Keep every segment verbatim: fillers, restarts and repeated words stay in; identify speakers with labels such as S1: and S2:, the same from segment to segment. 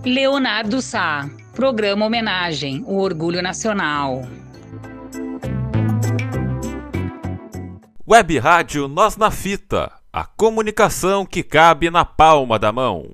S1: Leonardo Sá, programa homenagem, o orgulho nacional.
S2: Web Rádio Nós na Fita, a comunicação que cabe na palma da mão.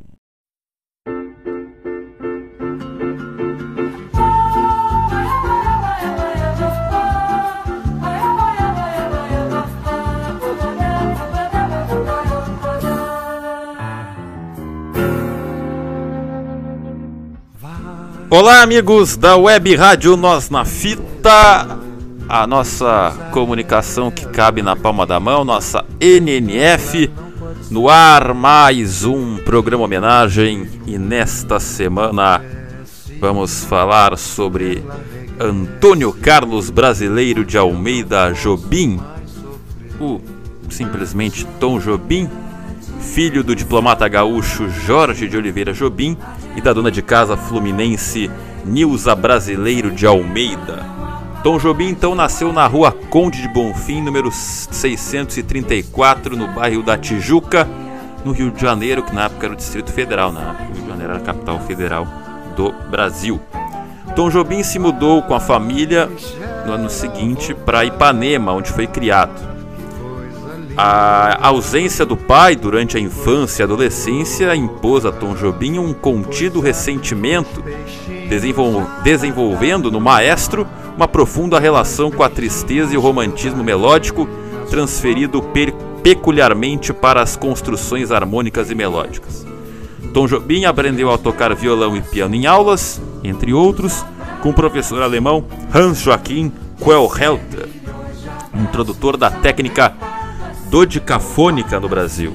S2: Olá, amigos da Web Rádio Nós na Fita, a nossa comunicação que cabe na palma da mão, nossa N N F, no ar mais um programa homenagem, e nesta semana vamos falar sobre Antônio Carlos Brasileiro de Almeida Jobim, o simplesmente Tom Jobim, filho do diplomata gaúcho Jorge de Oliveira Jobim e da dona de casa fluminense Nilza Brasileiro de Almeida. Tom Jobim então nasceu na rua Conde de Bonfim, número seiscentos e trinta e quatro, no bairro da Tijuca, no Rio de Janeiro, que na época era o Distrito Federal, na época o Rio de Janeiro era a capital federal do Brasil. Tom Jobim se mudou com a família no ano seguinte para Ipanema, onde foi criado. A ausência do pai durante a infância e adolescência impôs a Tom Jobim um contido ressentimento, desenvol- desenvolvendo no maestro uma profunda relação com a tristeza e o romantismo melódico, transferido per- peculiarmente para as construções harmônicas e melódicas. Tom Jobim aprendeu a tocar violão e piano em aulas, entre outros, com o professor alemão Hans Joachim Quellhelter, introdutor da técnica dodicafônica no Brasil.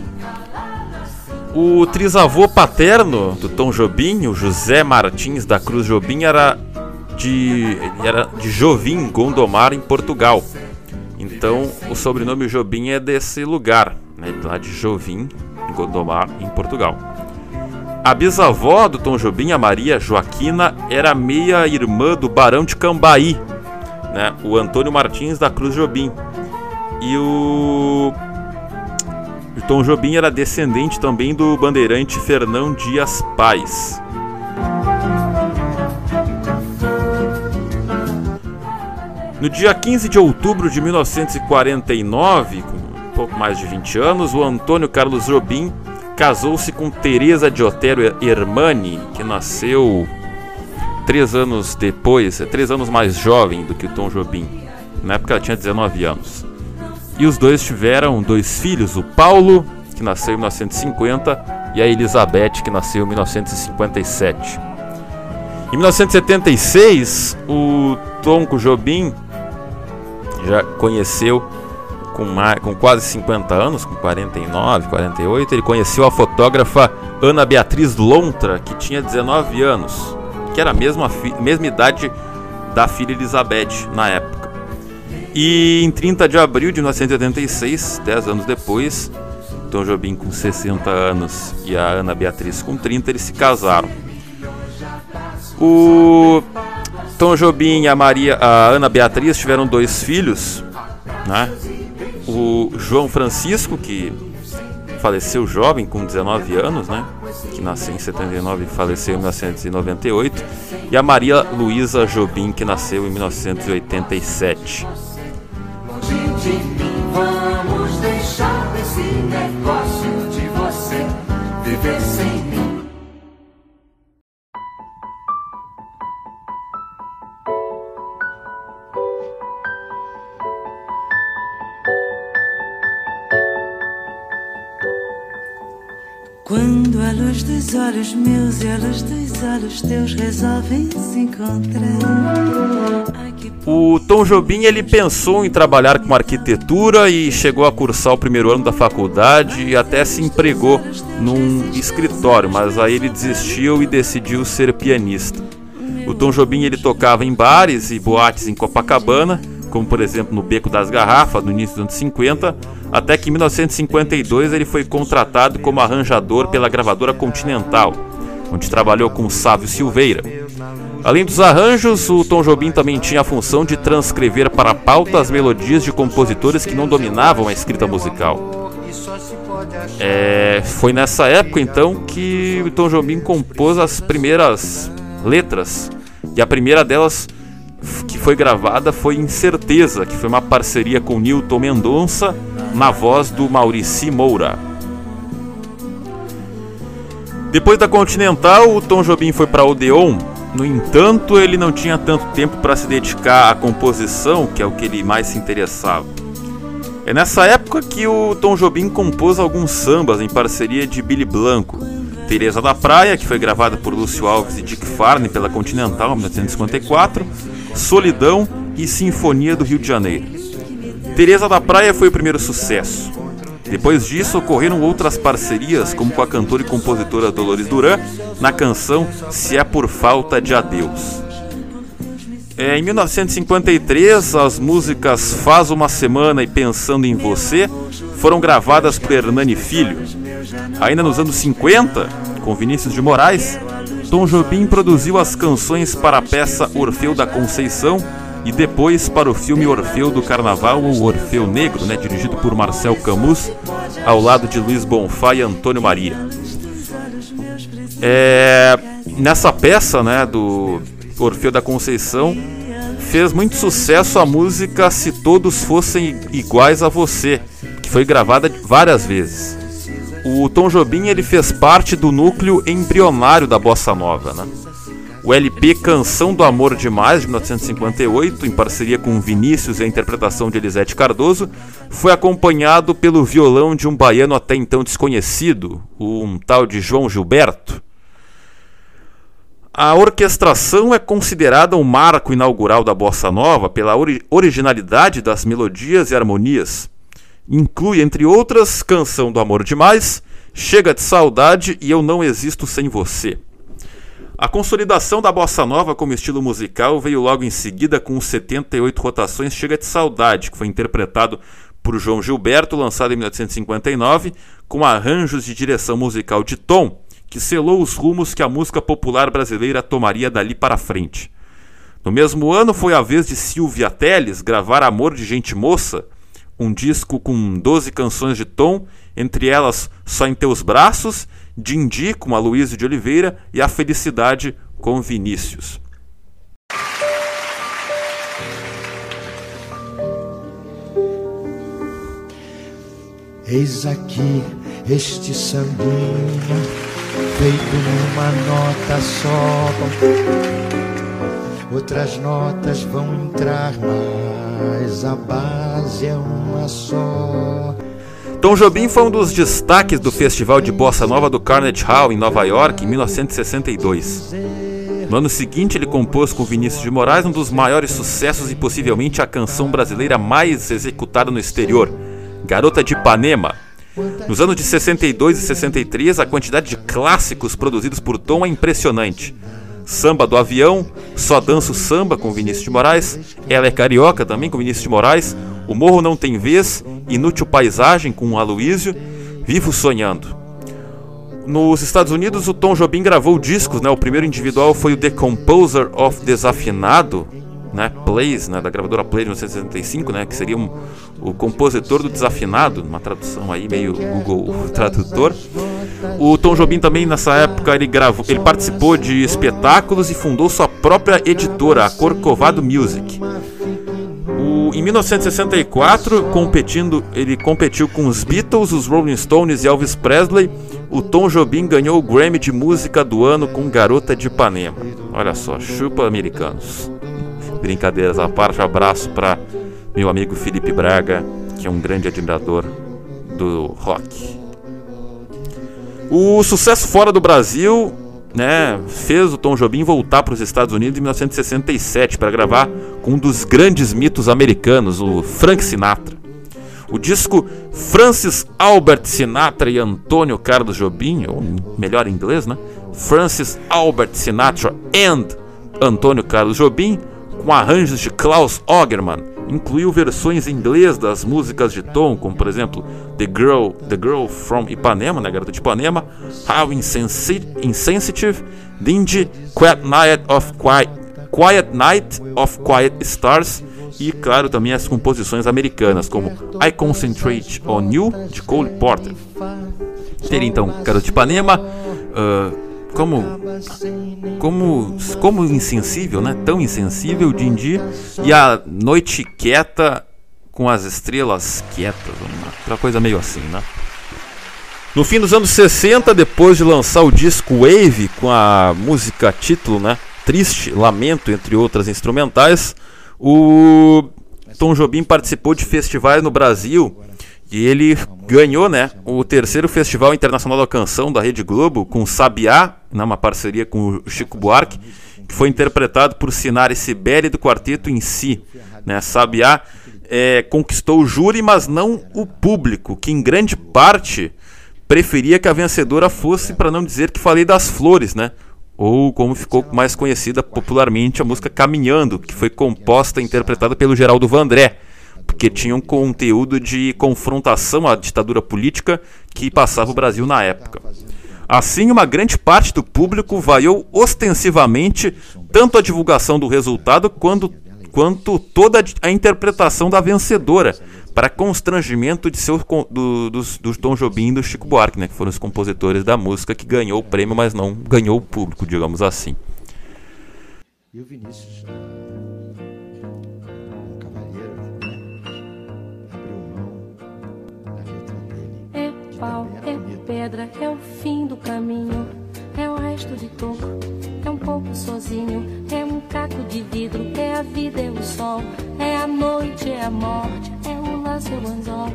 S2: O trisavô paterno do Tom Jobim, o José Martins da Cruz Jobim, era de, era de Jovim, Gondomar, em Portugal. Então o sobrenome Jobim é desse lugar, né, lá de Jovim, Gondomar, em Portugal. A bisavó do Tom Jobim, a Maria Joaquina, era meia-irmã do Barão de Cambaí, né, o Antônio Martins da Cruz Jobim. E o... o Tom Jobim era descendente também do bandeirante Fernão Dias Pais. No dia quinze de outubro de mil novecentos e quarenta e nove, com um pouco mais de vinte anos, o Antônio Carlos Jobim casou-se com Teresa de Otero Hermani, que nasceu três anos depois, três anos mais jovem do que o Tom Jobim. Na época ela tinha dezenove anos. E os dois tiveram dois filhos, o Paulo, que nasceu em mil novecentos e cinquenta, e a Elizabeth, que nasceu em mil novecentos e cinquenta e sete. Em mil novecentos e setenta e seis, o Tom Jobim já conheceu, com, mais, com quase cinquenta anos, com quarenta e nove, quarenta e oito, ele conheceu a fotógrafa Ana Beatriz Lontra, que tinha dezenove anos, que era a mesma, mesma idade da filha Elizabeth na época. E em trinta de abril de mil novecentos e oitenta e seis, dez anos depois, Tom Jobim com sessenta anos e a Ana Beatriz com trinta, eles se casaram. O Tom Jobim e a, Maria, a Ana Beatriz tiveram dois filhos, né? O João Francisco, que faleceu jovem, com dezenove anos, né? Que nasceu em setenta e nove e faleceu em mil novecentos e noventa e oito, e a Maria Luísa Jobim, que nasceu em mil novecentos e oitenta e sete.
S3: De mim, vamos deixar esse negócio de você viver sem mim.
S4: Quando a luz dos olhos meus e a luz dos olhos teus resolvem se encontrar.
S2: O Tom Jobim, ele pensou em trabalhar com arquitetura e chegou a cursar o primeiro ano da faculdade e até se empregou num escritório, mas aí ele desistiu e decidiu ser pianista. O Tom Jobim, ele tocava em bares e boates em Copacabana, como por exemplo no Beco das Garrafas, no início dos anos cinquenta, até que em mil novecentos e cinquenta e dois ele foi contratado como arranjador pela gravadora Continental, onde trabalhou com Sávio Silveira. Além dos arranjos, o Tom Jobim também tinha a função de transcrever para a pauta as melodias de compositores que não dominavam a escrita musical. É, foi nessa época então que o Tom Jobim compôs as primeiras letras, e a primeira delas que foi gravada foi Incerteza, que foi uma parceria com Nilton Mendonça na voz do Maurici Moura. Depois da Continental, o Tom Jobim foi para Odeon. No entanto, ele não tinha tanto tempo para se dedicar à composição, que é o que ele mais se interessava. É nessa época que o Tom Jobim compôs alguns sambas em parceria de Billy Blanco. Teresa da Praia, que foi gravada por Lúcio Alves e Dick Farney pela Continental em mil novecentos e cinquenta e quatro, Solidão e Sinfonia do Rio de Janeiro. Teresa da Praia foi o primeiro sucesso. Depois disso, ocorreram outras parcerias, como com a cantora e compositora Dolores Duran, na canção Se É Por Falta de Adeus. É, em mil novecentos e cinquenta e três, as músicas Faz Uma Semana e Pensando em Você foram gravadas por Hernani Filho. Ainda nos anos cinquenta, com Vinícius de Moraes, Tom Jobim produziu as canções para a peça Orfeu da Conceição e depois para o filme Orfeu do Carnaval, ou Orfeu Negro, né, dirigido por Marcel Camus, ao lado de Luiz Bonfá e Antônio Maria. É, nessa peça, né, do Orfeu da Conceição, fez muito sucesso a música Se Todos Fossem Iguais a Você, que foi gravada várias vezes. O Tom Jobim ele fez parte do núcleo embrionário da Bossa Nova, né? O L P Canção do Amor Demais, de mil novecentos e cinquenta e oito, em parceria com Vinícius e a interpretação de Elisete Cardoso, foi acompanhado pelo violão de um baiano até então desconhecido, um tal de João Gilberto. A orquestração é considerada um marco inaugural da Bossa Nova pela ori- originalidade das melodias e harmonias. Inclui, entre outras, Canção do Amor Demais, Chega de Saudade e Eu Não Existo Sem Você. A consolidação da Bossa Nova como estilo musical veio logo em seguida com os setenta e oito rotações Chega de Saudade, que foi interpretado por João Gilberto, lançado em mil novecentos e cinquenta e nove, com arranjos de direção musical de Tom, que selou os rumos que a música popular brasileira tomaria dali para frente. No mesmo ano foi a vez de Silvia Telles gravar Amor de Gente Moça, um disco com doze canções de Tom, entre elas Só em Teus Braços, Dindi com Aloysio de Oliveira e A Felicidade com Vinícius.
S5: Eis aqui este sambinha, feito numa nota só. Outras notas vão entrar, mas a base é uma só.
S2: Tom Jobim foi um dos destaques do Festival de Bossa Nova do Carnegie Hall, em Nova York, em mil novecentos e sessenta e dois. No ano seguinte, ele compôs com Vinícius de Moraes um dos maiores sucessos e possivelmente a canção brasileira mais executada no exterior, Garota de Ipanema. Nos anos de sessenta e dois e sessenta e três, a quantidade de clássicos produzidos por Tom é impressionante. Samba do Avião, Só Danço Samba com Vinícius de Moraes, Ela é Carioca também com Vinícius de Moraes, O Morro Não Tem Vez, Inútil Paisagem com Aloysio, Vivo Sonhando. Nos Estados Unidos, o Tom Jobim gravou discos, né? O primeiro individual foi o The Composer of Desafinado, né? Plays, né? Da gravadora Play de mil novecentos e sessenta e cinco, né? Que seria um, o compositor do desafinado, uma tradução aí meio Google Tradutor. O Tom Jobim também nessa época ele gravou, ele participou de espetáculos e fundou sua própria editora, a Corcovado Music. O, em mil novecentos e sessenta e quatro, competindo, ele competiu com os Beatles, os Rolling Stones e Elvis Presley. O Tom Jobim ganhou o Grammy de Música do Ano com Garota de Ipanema. Olha só, chupa americanos. Brincadeiras à parte, abraço para meu amigo Felipe Braga, que é um grande admirador do rock. O sucesso fora do Brasil, né, fez o Tom Jobim voltar para os Estados Unidos em mil novecentos e sessenta e sete para gravar com um dos grandes mitos americanos, o Frank Sinatra. O disco Francis Albert Sinatra e Antônio Carlos Jobim, ou melhor em inglês, né? Francis Albert Sinatra and Antônio Carlos Jobim, com arranjos de Klaus Ogerman, incluiu versões em inglês das músicas de Tom, como por exemplo The Girl, The Girl from Ipanema, né, Garota de Ipanema, How Insensi- Insensitive, Dingy, Quiet Night of Quiet, Quiet Night of Quiet Stars e, claro, também as composições americanas, como I Concentrate on You, de Cole Porter. Teria então Garoto de Ipanema, uh, como, como, como insensível, né? Tão insensível, Dindi, e A Noite Quieta com as Estrelas Quietas, uma coisa meio assim, né? No fim dos anos sessenta, depois de lançar o disco Wave com a música título, né? Triste, Lamento, entre outras instrumentais, o Tom Jobim participou de festivais no Brasil e ele ganhou, né, o terceiro Festival Internacional da Canção da Rede Globo com Sabiá, né, uma parceria com o Chico Buarque, que foi interpretado por Sinara Sibeli do quarteto em si, né? Sabiá é, conquistou o júri, mas não o público, que em grande parte preferia que a vencedora fosse, para não dizer que Falei das Flores, né? Ou como ficou mais conhecida popularmente, a música Caminhando, que foi composta e interpretada pelo Geraldo Vandré, porque tinha um conteúdo de confrontação à ditadura política que passava o Brasil na época. Assim, uma grande parte do público vaiou ostensivamente tanto a divulgação do resultado quanto, quanto toda a interpretação da vencedora, para constrangimento de seu, do, dos, do Tom Jobim e do Chico Buarque, né, que foram os compositores da música que ganhou o prêmio, mas não ganhou o público, digamos assim.
S5: E o Vinícius, um cavalheiro, abriu mão da letra dele.
S6: É pau, é pedra, é o fim do caminho, é o resto de toco, é um pouco sozinho, é um caco de vidro, é a vida, é o sol, é a noite, é a morte, é o laço, é o anzol.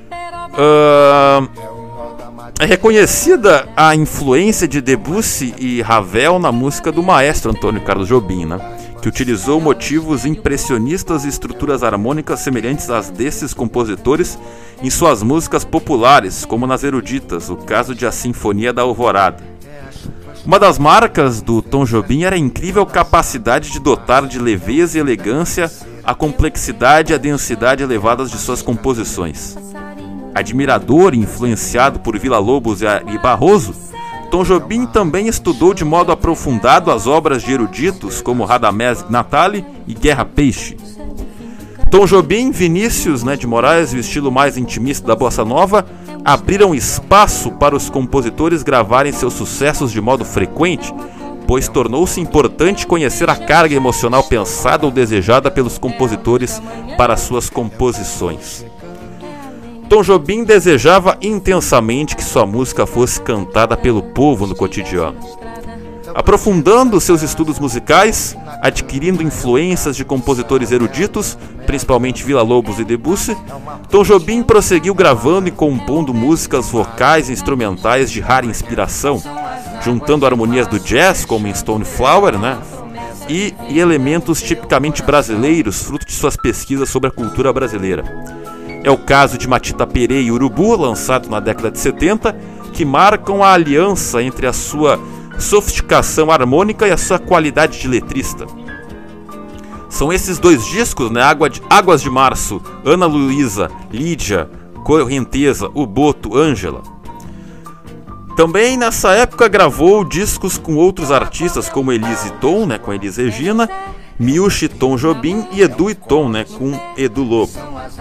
S2: Uh, é reconhecida a influência de Debussy e Ravel na música do maestro Antônio Carlos Jobim, né, que utilizou motivos impressionistas e estruturas harmônicas semelhantes às desses compositores em suas músicas populares, como nas eruditas, o caso de A Sinfonia da Alvorada. Uma das marcas do Tom Jobim era a incrível capacidade de dotar de leveza e elegância a complexidade e a densidade elevadas de suas composições. Admirador e influenciado por Villa-Lobos e Barroso, Tom Jobim também estudou de modo aprofundado as obras de eruditos como Radamés Natali e Guerra Peixe. Tom Jobim, Vinícius, né, de Moraes e o estilo mais intimista da Bossa Nova abriram espaço para os compositores gravarem seus sucessos de modo frequente, pois tornou-se importante conhecer a carga emocional pensada ou desejada pelos compositores para suas composições. Tom Jobim desejava intensamente que sua música fosse cantada pelo povo no cotidiano. Aprofundando seus estudos musicais, adquirindo influências de compositores eruditos, principalmente Villa-Lobos e Debussy, Tom Jobim prosseguiu gravando e compondo músicas vocais e instrumentais de rara inspiração, juntando harmonias do jazz, como em Stoneflower, né, e, e elementos tipicamente brasileiros, fruto de suas pesquisas sobre a cultura brasileira. É o caso de Matita Perê e Urubu, lançado na década de setenta, que marcam a aliança entre a sua sofisticação harmônica e a sua qualidade de letrista. São esses dois discos, né, Água de, Águas de Março, Ana Luísa, Lídia, Correnteza, O Boto, Ângela. Também nessa época gravou discos com outros artistas como Elise Tom, né, com Elis Regina, Milch e Tom Jobim e Edu e Tom, né, com Edu Lobo.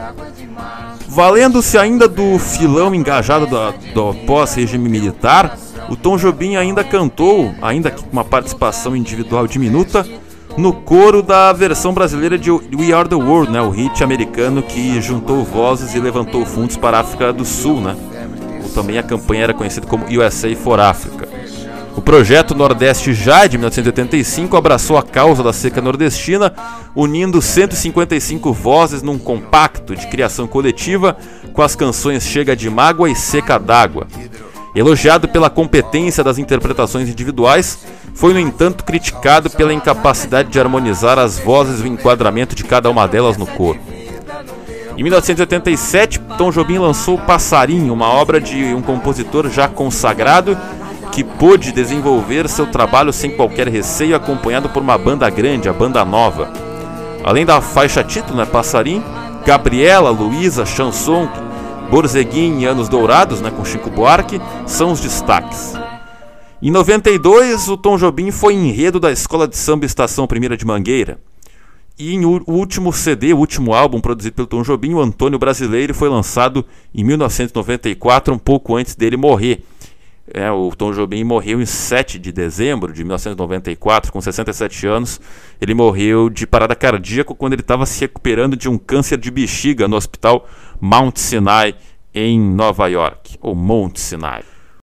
S2: Valendo-se ainda do filão engajado do, do pós-regime militar, o Tom Jobim ainda cantou, ainda que com uma participação individual diminuta, no coro da versão brasileira de We Are The World, né, o hit americano que juntou vozes e levantou fundos para a África do Sul, né? Ou também a campanha era conhecida como U S A for Africa. O projeto Nordeste Já, de mil novecentos e oitenta e cinco, abraçou a causa da seca nordestina, unindo cento e cinquenta e cinco vozes num compacto de criação coletiva com as canções Chega de Mágoa e Seca d'Água. Elogiado pela competência das interpretações individuais, foi, no entanto, criticado pela incapacidade de harmonizar as vozes e o enquadramento de cada uma delas no coro. Em mil novecentos e oitenta e sete, Tom Jobim lançou Passarinho, uma obra de um compositor já consagrado que pôde desenvolver seu trabalho sem qualquer receio, acompanhado por uma banda grande, a Banda Nova. Além da faixa título, né, Passarinho, Gabriela, Luísa, Chanson, Borzeguim e Anos Dourados, né, com Chico Buarque, são os destaques. Em noventa e dois, o Tom Jobim foi enredo da Escola de Samba Estação Primeira de Mangueira. E em o último C D, o último álbum produzido pelo Tom Jobim, o Antônio Brasileiro, foi lançado em mil novecentos e noventa e quatro, um pouco antes dele morrer. É, o Tom Jobim morreu em sete de dezembro de mil novecentos e noventa e quatro, com sessenta e sete anos. Ele morreu de parada cardíaca quando ele estava se recuperando de um câncer de bexiga no hospital Mount Sinai, em Nova York, ou Mount Sinai.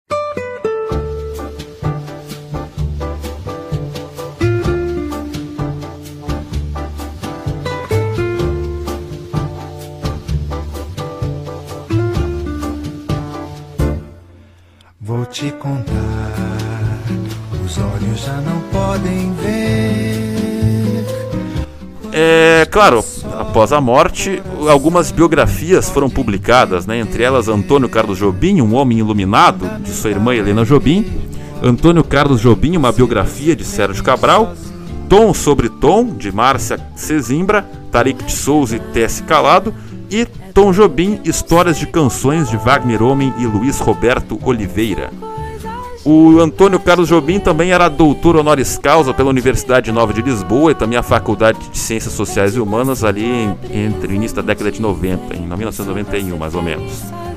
S5: Vou te contar, os olhos já não podem ver.
S2: É, claro, após a morte, algumas biografias foram publicadas, né? Entre elas Antônio Carlos Jobim, um homem iluminado, de sua irmã Helena Jobim, Antônio Carlos Jobim, uma biografia de Sérgio Cabral, Tom sobre Tom, de Márcia Sesimbra, Tarik de Souza e T S Calado, e Tom Jobim, Histórias de Canções, de Wagner Homem e Luiz Roberto Oliveira. O Antônio Carlos Jobim também era doutor honoris causa pela Universidade Nova de Lisboa e também a Faculdade de Ciências Sociais e Humanas ali em, entre o início da década de noventa, em mil novecentos e noventa e um mais ou menos.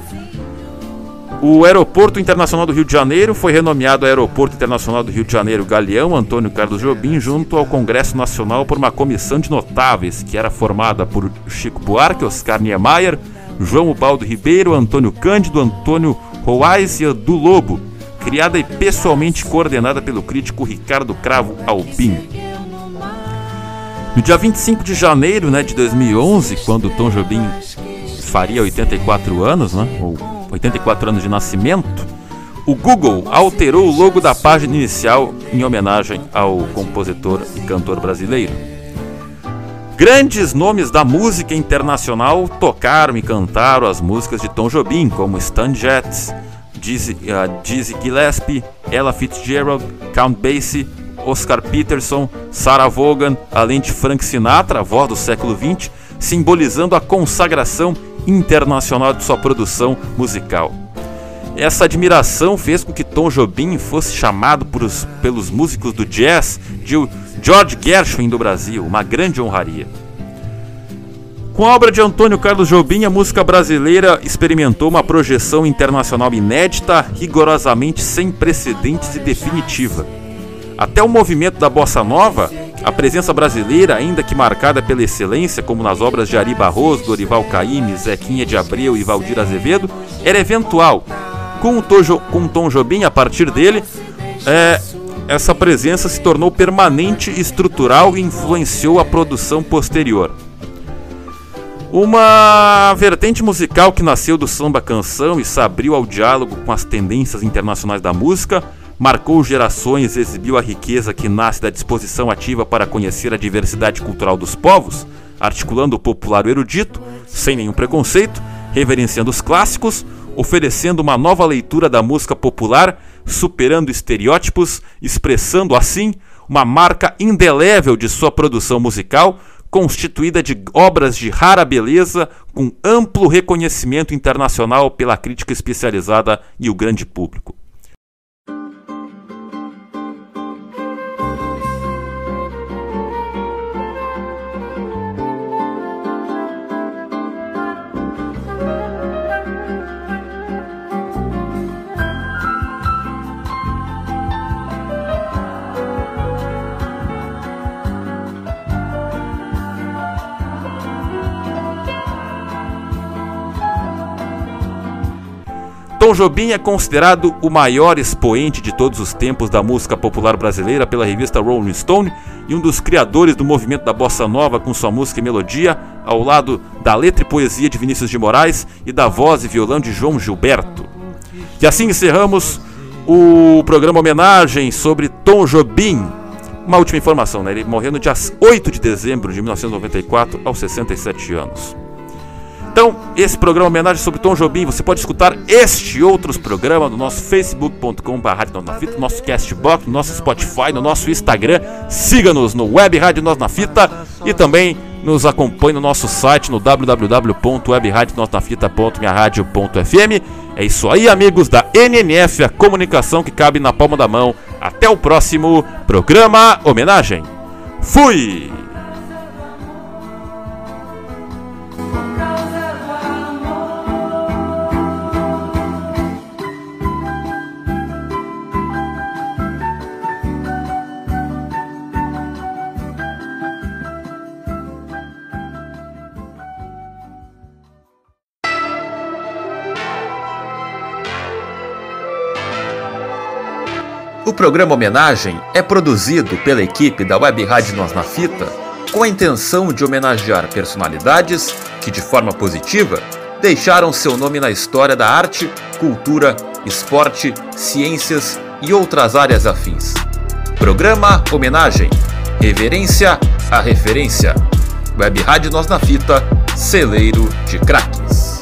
S2: O Aeroporto Internacional do Rio de Janeiro foi renomeado Aeroporto Internacional do Rio de Janeiro Galeão Antônio Carlos Jobim junto ao Congresso Nacional por uma comissão de notáveis que era formada por Chico Buarque, Oscar Niemeyer, João Ubaldo Ribeiro, Antônio Cândido, Antônio Roaizia do Lobo, criada e pessoalmente coordenada pelo crítico Ricardo Cravo Albim. No dia vinte e cinco de janeiro, né, de dois mil e onze, quando Tom Jobim faria oitenta e quatro anos, né, ou oitenta e quatro anos de nascimento, o Google alterou o logo da página inicial em homenagem ao compositor e cantor brasileiro. Grandes nomes da música internacional tocaram e cantaram as músicas de Tom Jobim, como Stan Getz, Dizzy, uh, Dizzy Gillespie, Ella Fitzgerald, Count Basie, Oscar Peterson, Sarah Vaughan, além de Frank Sinatra, a voz do século vinte, simbolizando a consagração internacional de sua produção musical. Essa admiração fez com que Tom Jobim fosse chamado por os, pelos músicos do jazz de o George Gershwin do Brasil, uma grande honraria. Com a obra de Antônio Carlos Jobim, a música brasileira experimentou uma projeção internacional inédita, rigorosamente sem precedentes e definitiva. Até o movimento da Bossa Nova, a presença brasileira, ainda que marcada pela excelência, como nas obras de Ari Barroso, Dorival Caymmi, Zequinha de Abreu e Valdir Azevedo, era eventual. Com o, Tojo, com o Tom Jobim, a partir dele, é, essa presença se tornou permanente e estrutural e influenciou a produção posterior. Uma vertente musical que nasceu do samba-canção e se abriu ao diálogo com as tendências internacionais da música, marcou gerações e exibiu a riqueza que nasce da disposição ativa para conhecer a diversidade cultural dos povos, articulando o popular e o erudito, sem nenhum preconceito, reverenciando os clássicos, oferecendo uma nova leitura da música popular, superando estereótipos, expressando assim uma marca indelével de sua produção musical, constituída de obras de rara beleza, com amplo reconhecimento internacional pela crítica especializada e o grande público. Tom Jobim é considerado o maior expoente de todos os tempos da música popular brasileira pela revista Rolling Stone e um dos criadores do movimento da Bossa Nova com sua música e melodia, ao lado da letra e poesia de Vinícius de Moraes e da voz e violão de João Gilberto. E assim encerramos o programa homenagem sobre Tom Jobim. Uma última informação, né? Ele morreu no dia oito de dezembro de mil novecentos e noventa e quatro, aos sessenta e sete anos. Então, esse programa homenagem sobre Tom Jobim, você pode escutar este e outros programas no nosso facebook ponto com barra rádio nós na fita, no nosso Castbox, no nosso Spotify, no nosso Instagram. Siga-nos no Web Rádio Nós na Fita e também nos acompanhe no nosso site no w w w ponto web rádio nós na fita ponto minha rádio ponto f m. É isso aí, amigos da N N F, a comunicação que cabe na palma da mão. Até o próximo programa homenagem. Fui! O programa Homenagem é produzido pela equipe da Web Rádio Nós na Fita com a intenção de homenagear personalidades que, de forma positiva, deixaram seu nome na história da arte, cultura, esporte, ciências e outras áreas afins. Programa Homenagem. Reverência à referência. Web Rádio Nós na Fita, celeiro de craques.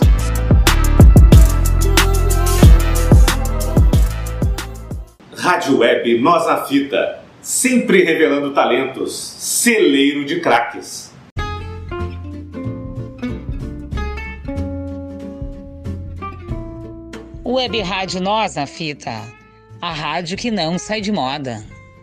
S7: Rádio Web Nós na Fita, sempre revelando talentos, celeiro de craques.
S1: Web Rádio Nós na Fita, a rádio que não sai de moda.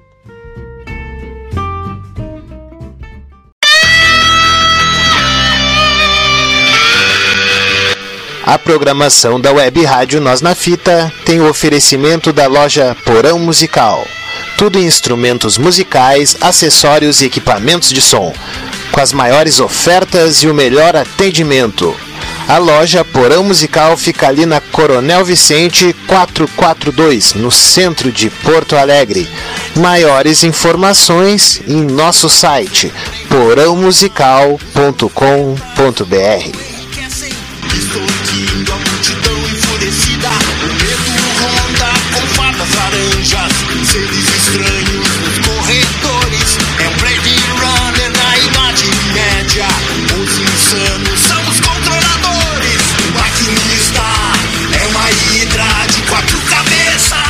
S8: A programação da Web Rádio Nós na Fita tem o oferecimento da loja Porão Musical. Tudo em instrumentos musicais, acessórios e equipamentos de som, com as maiores ofertas e o melhor atendimento. A loja Porão Musical fica ali na Coronel Vicente quatrocentos e quarenta e dois, no centro de Porto Alegre. Maiores informações em nosso site porão musical ponto com ponto b r.
S9: Estou sentindo a multidão enfurecida. O medo ronda com fardas laranjas, seres estranhos nos corredores. É um Blade Runner na idade média. Os insanos são os controladores. O maquinista é uma hidra de quatro cabeças.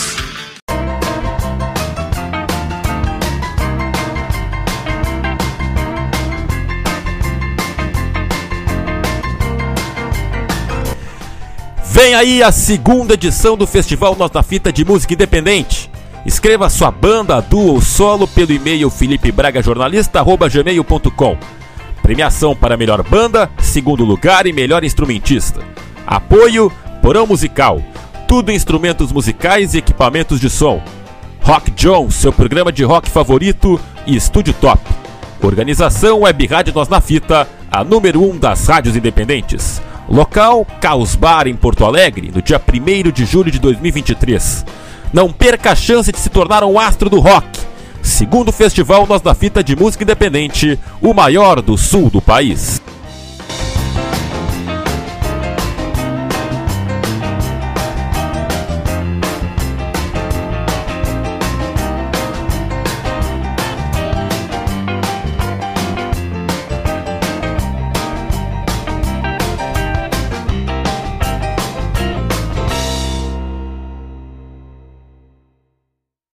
S2: Vem aí a segunda edição do Festival Nós na Fita de Música Independente. Escreva sua banda, duo ou solo pelo e-mail felipe braga jornalista arroba gmail ponto com. Premiação para melhor banda, segundo lugar e melhor instrumentista. Apoio Porão Musical. Tudo instrumentos musicais e equipamentos de som. Rock John, seu programa de rock favorito e Estúdio Top. Organização Web Rádio Nós na Fita, a número um das rádios independentes. Local, Caos Bar, em Porto Alegre, no dia primeiro de julho de dois mil e vinte e três. Não perca a chance de se tornar um astro do rock. Segundo Festival Nós na Fita de Música Independente, o maior do sul do país.